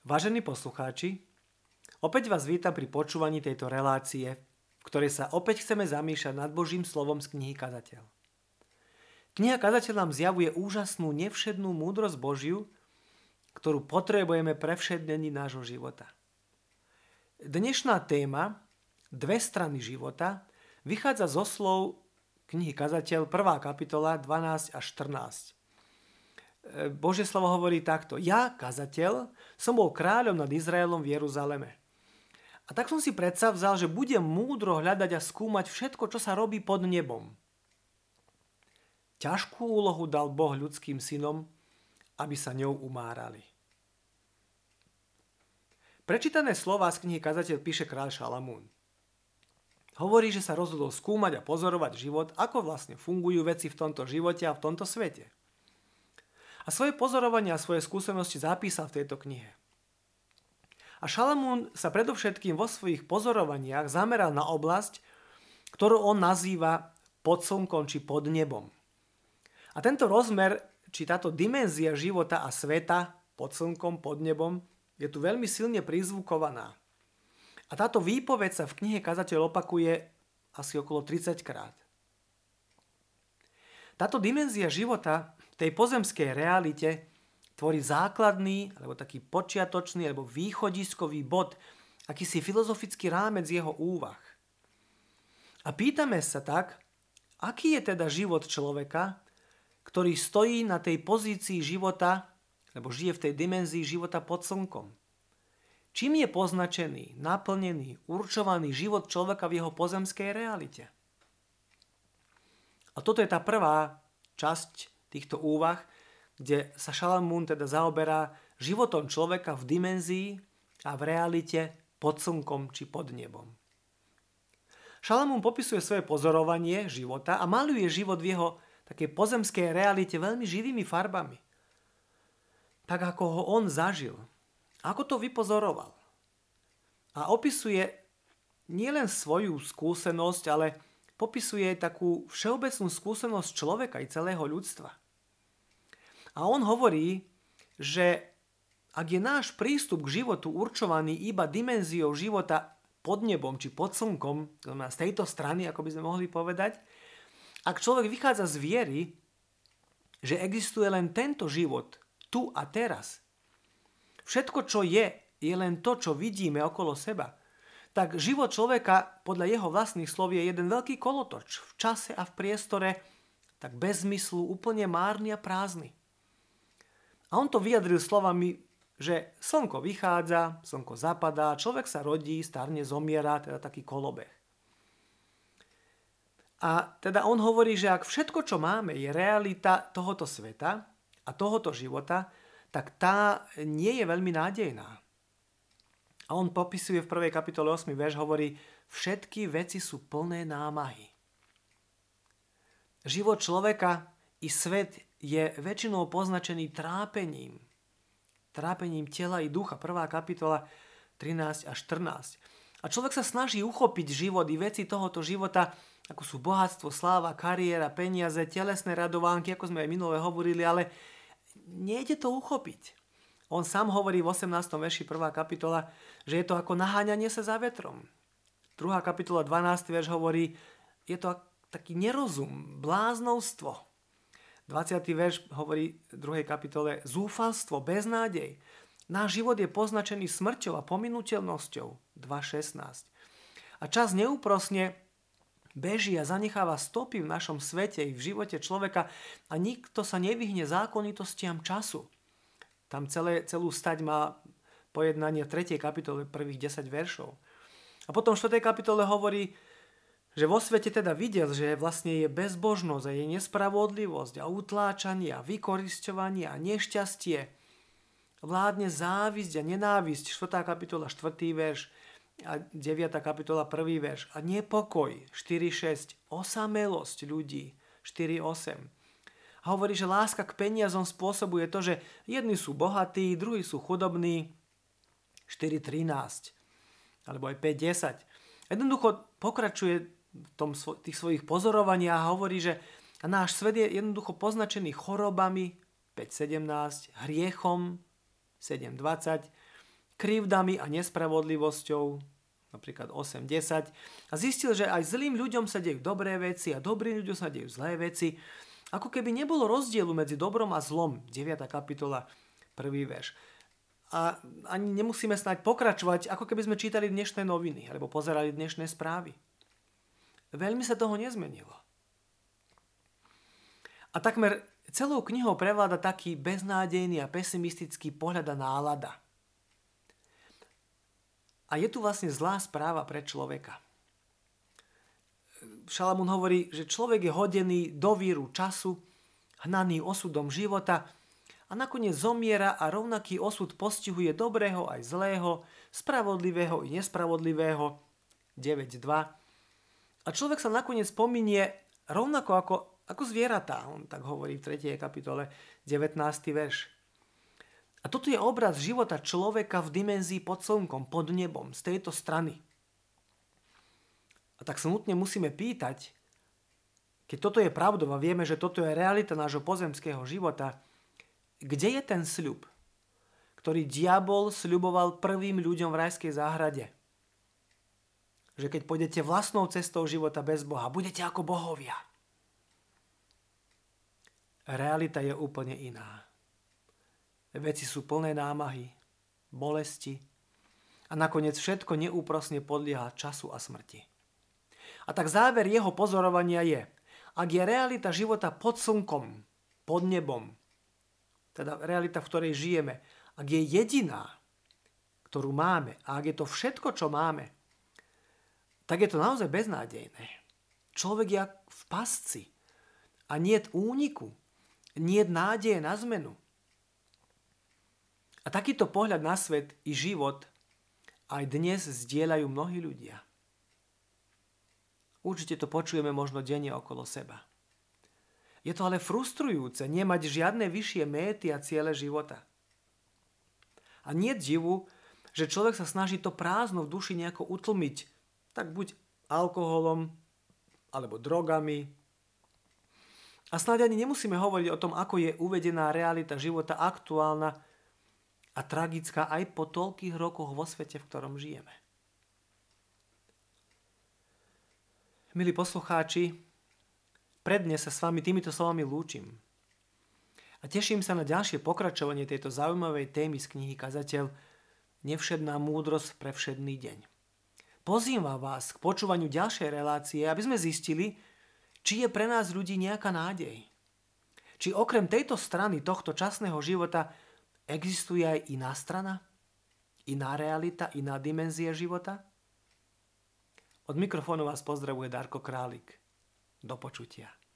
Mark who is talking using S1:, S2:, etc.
S1: Vážení poslucháči, opäť vás vítam pri počúvaní tejto relácie, v ktorej sa opäť chceme zamýšľať nad Božím slovom z knihy Kazateľ. Kniha Kazateľ nám zjavuje úžasnú, nevšednú múdrosť Božiu, ktorú potrebujeme pre všednení nášho života. Dnešná téma, dve strany života, vychádza zo slov knihy Kazateľ, 1. kapitola, 12 až 14. Božie slovo hovorí takto. Ja, kazateľ, som bol kráľom nad Izraelom v Jeruzaleme. A tak som si predsavzal, že budem múdro hľadať a skúmať všetko, čo sa robí pod nebom. Ťažkú úlohu dal Boh ľudským synom, aby sa ňou umárali. Prečítané slová z knihy Kazateľ píše kráľ Šalamún. Hovorí, že sa rozhodol skúmať a pozorovať život, ako vlastne fungujú veci v tomto živote a v tomto svete. A svoje pozorovania a svoje skúsenosti zapísal v tejto knihe. A Šalamún sa predovšetkým vo svojich pozorovaniach zameral na oblasť, ktorú on nazýva pod slnkom či pod nebom. A tento rozmer, či táto dimenzia života a sveta pod slnkom, pod nebom, je tu veľmi silne prizvukovaná. A táto výpoveď sa v knihe Kazateľ opakuje asi okolo 30 krát. Táto dimenzia života v tej pozemskej realite tvorí základný, alebo taký počiatočný, alebo východiskový bod, akýsi filozofický rámec jeho úvah. A pýtame sa tak, aký je teda život človeka, ktorý stojí na tej pozícii života, alebo žije v tej dimenzii života pod slnkom. Čím je poznačený, naplnený, určovaný život človeka v jeho pozemskej realite? A toto je tá prvá časť týchto úvah, kde sa Šalamún teda zaoberá životom človeka v dimenzii a v realite pod slnkom či pod nebom. Šalamún popisuje svoje pozorovanie života a maľuje život v jeho takej pozemskej realite veľmi živými farbami. Tak ako ho on zažil, ako to vypozoroval. A opisuje nielen svoju skúsenosť, ale popisuje takú všeobecnú skúsenosť človeka i celého ľudstva. A on hovorí, že ak je náš prístup k životu určovaný iba dimenziou života pod nebom či pod slnkom, z tejto strany, ako by sme mohli povedať, ak človek vychádza z viery, že existuje len tento život, tu a teraz, všetko, čo je len to, čo vidíme okolo seba, tak život človeka podľa jeho vlastných slov je jeden veľký kolotoč v čase a v priestore, tak bez zmyslu, úplne márny a prázdny. A on to vyjadril slovami, že slnko vychádza, slnko zapadá, človek sa rodí, starne, zomiera, teda taký kolobeh. A teda on hovorí, že ak všetko, čo máme, je realita tohoto sveta a tohoto života, tak tá nie je veľmi nádejná. A on popisuje v 1. kapitole 8. verš, hovorí, všetky veci sú plné námahy. Život človeka i svet je väčšinou poznačený trápením. Trápením tela i ducha. 1. kapitola 13 až 14. A človek sa snaží uchopiť život i veci tohoto života, ako sú bohatstvo, sláva, kariéra, peniaze, telesné radovánky, ako sme aj minule hovorili, ale nejde to uchopiť. On sám hovorí v 18. verši 1. kapitola, že je to ako naháňanie sa za vetrom. 2. kapitola 12. verš hovorí, je to taký nerozum, bláznovstvo. 20. verš hovorí v 2. kapitole zúfalstvo, beznádej. Náš život je poznačený smrťou a pominuteľnosťou. 2.16. A čas neúprosne beží a zanecháva stopy v našom svete i v živote človeka a nikto sa nevyhne zákonitostiam času. Tam celú stať má pojednanie v 3. kapitole prvých 10 veršov. A potom v 4. kapitole hovorí, že vo svete teda videl, že vlastne je bezbožnosť a je nespravodlivosť a utláčanie a vykorisťovanie a nešťastie. Vládne závisť a nenávisť, 4. kapitola 4. verš a 9. kapitola 1. verš. A nepokoj, 4.6. Osamelosť ľudí, 4.8. A hovorí, že láska k peniazom spôsobuje to, že jedni sú bohatí, druhí sú chudobní, 4.13 alebo aj 5.10. Jednoducho pokračuje v tých svojich pozorovaniach a hovorí, že náš svet je jednoducho poznačený chorobami, 5.17, hriechom, 7.20, krivdami a nespravodlivosťou, napríklad 8:10, a zistil, že aj zlým ľuďom sa dejú dobré veci a dobrým ľuďom sa dejú zlé veci, ako keby nebolo rozdielu medzi dobrom a zlom. 9. kapitola, 1. verš. A ani nemusíme snáď pokračovať, ako keby sme čítali dnešné noviny alebo pozerali dnešné správy. Veľmi sa toho nezmenilo. A takmer celou knihou prevláda taký beznádejný a pesimistický pohľad a nálada. A je tu vlastne zlá správa pre človeka. Šalamún hovorí, že človek je hodený do víru času, hnaný osudom života a nakoniec zomiera a rovnaký osud postihuje dobrého aj zlého, spravodlivého i nespravodlivého. 9:2. A človek sa nakoniec pominie rovnako ako zvieratá, on tak hovorí v 3. kapitole, 19. verš. A toto je obraz života človeka v dimenzii pod slnkom, pod nebom, z tejto strany. A tak sa nutne musíme pýtať, keď toto je pravdou a vieme, že toto je realita nášho pozemského života, kde je ten sľub, ktorý diabol sľuboval prvým ľuďom v rajskej záhrade? Že keď pôjdete vlastnou cestou života bez Boha, budete ako bohovia. Realita je úplne iná. Veci sú plné námahy, bolesti a nakoniec všetko neúprosne podlieha času a smrti. A tak záver jeho pozorovania je, ak je realita života pod slnkom, pod nebom, teda realita, v ktorej žijeme, ak je jediná, ktorú máme, a ak je to všetko, čo máme, tak je to naozaj beznádejné. Človek je v pasci a niet úniku, niet nádeje na zmenu. A takýto pohľad na svet i život aj dnes zdieľajú mnohí ľudia. Určite to počujeme možno denne okolo seba. Je to ale frustrujúce nemať žiadne vyššie méty a ciele života. A nie divu, že človek sa snaží to prázdno v duši nejako utlmiť, tak buď alkoholom, alebo drogami. A snáď ani nemusíme hovoriť o tom, ako je uvedená realita života aktuálna a tragická aj po toľkých rokoch vo svete, v ktorom žijeme. Milí poslucháči, predne sa s vami týmito slovami lúčim. A teším sa na ďalšie pokračovanie tejto zaujímavej témy z knihy Kazateľ Nevšedná múdrosť pre všedný deň. Pozývam vás k počúvaniu ďalšej relácie, aby sme zistili, či je pre nás ľudí nejaká nádej. Či okrem tejto strany tohto časného života existuje aj iná strana? Iná realita, iná dimenzia života? Od mikrofónu vás pozdravuje Darko Králik. Do počutia.